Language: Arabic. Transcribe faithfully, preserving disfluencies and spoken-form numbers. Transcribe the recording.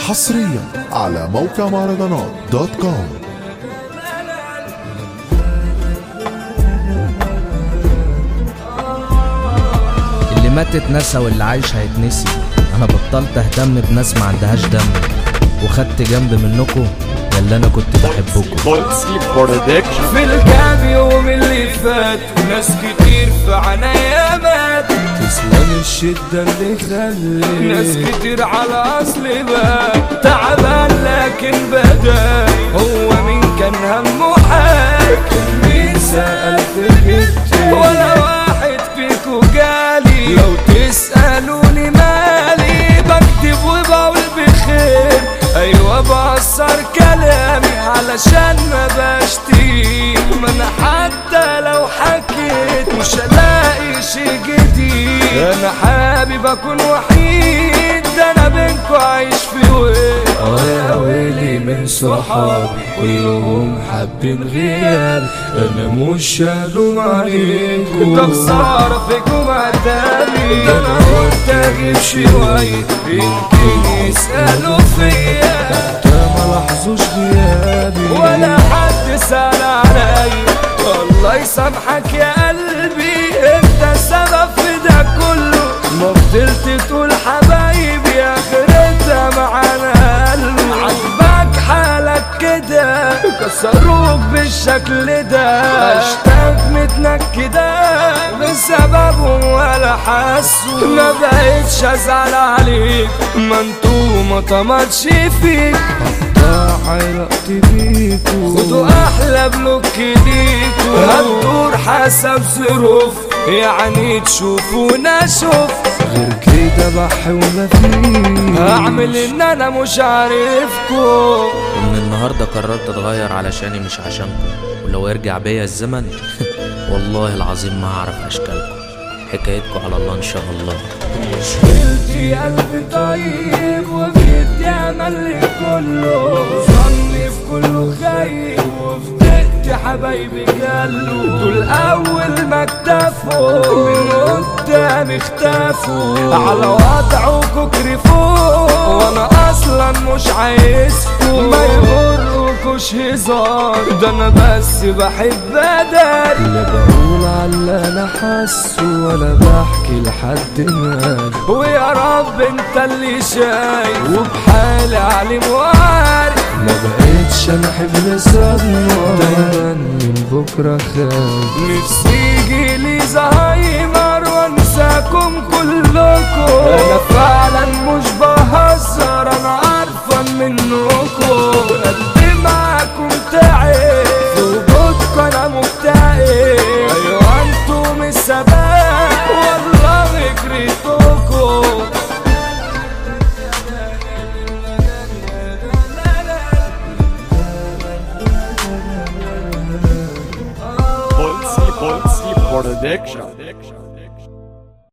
حصريا على موقع مهرجانات دوت كوم. اللي مات اتنسى واللي عايش هيتنسي. انا بطلت اهتم بناس ما عندهاش دم، وخدت جنب منكم ياللي انا كنت بحبكم. في الكام يوم اللي فات ناس كتير في عنايا مات، تسلم الشدة اللي خلت ناس كتير على اصل بات تعبان لكن بداي. هو مين كان همه حاجة؟ مين سأل في جبتي؟ ولا واحد فيكو جالي. لو تسألوني مالي بكتب وبقول بخير، ايوه بأثر كلامي علشان ما بشتيم. انا حتى لو حكيت مش هلاقي شي جديد. انا حابب اكون وحيد، ده انا بينكو عايش في ويل. اه يا ويلي من صحابي كلهم حابين غيابي. انا مش هلوم عليكم، ده خسارة فيكم عتابي. ده انا قلت اجيب شوية يمكن يسألوا فيا، ما لاحظوش غيابي ولا حد سأل عليا. الله يسامحك يا قلبي، انت السبب في ده كله. ما فضلت تقول حبايبي اخرتها معانا قلبي. عجبك حالك كده كسروك بالشكل ده، اشتاق متنكده بسببهم ولا حسوا. ما بقيتش ازعل عليك، ما انتو ما طمتش فيك. علاقتي بيكو خدوا احلى بلوك ليكو، هتدور حسب ظروف يعني تشوفونا شوف. غير كده بحي ولا فيه هعمل ان انا مش عارفكو. ومن النهارده قررت اتغير علشاني مش عشانكم، ولو يرجع بيا الزمن والله العظيم ما هعرف اشكالكم. حكايتكم على الله ان شاء الله. مشكلتي قلبي طيب وفيت امل كله، ظني في كله خير وفدقت حبايبي قالوا. دول اول ما اكتفوا من قدامي اختفوا، على وضعكوا كرفوا وانا اصلا مش عايزكوا. ما يغركوش هزار، ده انا بس بحب اداري. لا بقول على اللي انا حاسه ولا بحكي لحد مالي. ويا رب انت اللي شايف وبحالي عليم وعارف. ما بقيتش انا حمل صدمة، دايما من بكرة خايف. نفسي يجيلي زهايمر وانساكم كلكم. انا فعلا مش بهزر، انا عارفة منكم. قلبي معاكم تعب، في وجودكم انا مكتئب. ايوه انتم السبب والله كرهتكم. Bolsi, Bolsi Production.